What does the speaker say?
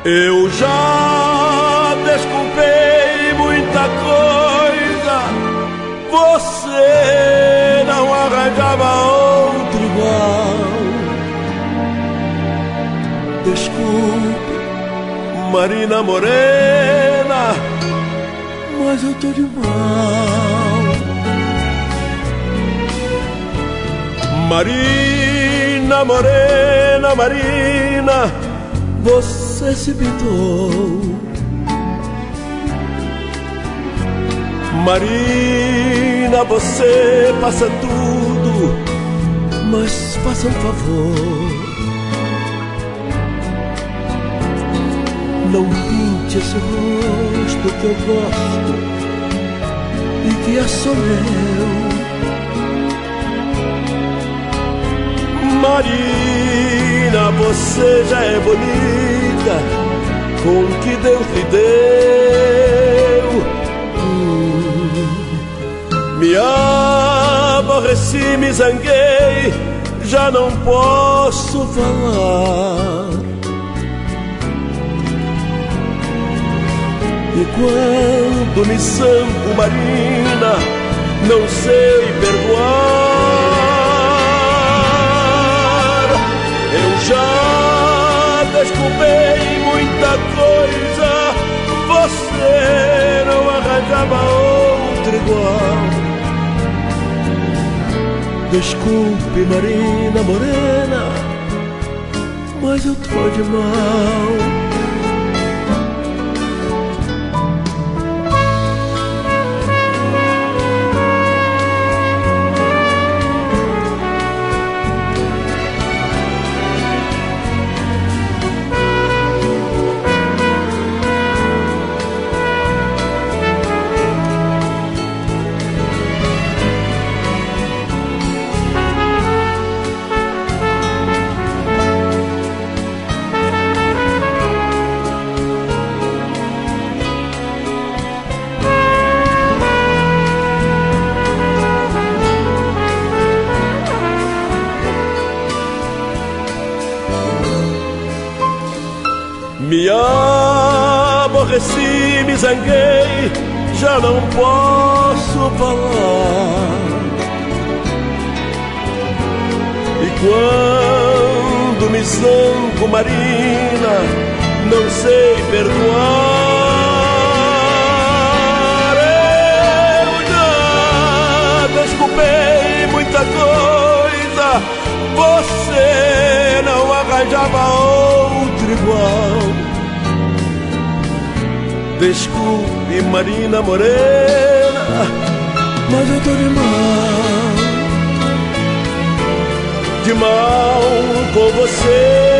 Eu já desculpei muita coisa, você não arranjava outro igual. Desculpe, Marina Morena, mas eu tô de mal. Marina Morena, Marina, você se pintou. Marina, você passa tudo, mas faça um favor. Não pinte esse rosto que eu gosto e que é só meu. Marina, você já é bonita com o que Deus lhe deu. Me aborreci, me zanguei, já não posso falar. E quando me zango, Marina, não sei perdoar. Eu já desculpei muita coisa, você não arranjava outro igual. Desculpe, Marina Morena, mas eu tô de mal. Me aborreci, me zanguei, já não posso falar. E quando me zango, Marina, não sei perdoar. Eu já desculpei muita coisa, você não arranjava outro igual. Desculpe, Marina Morena, mas eu tô de mal com você.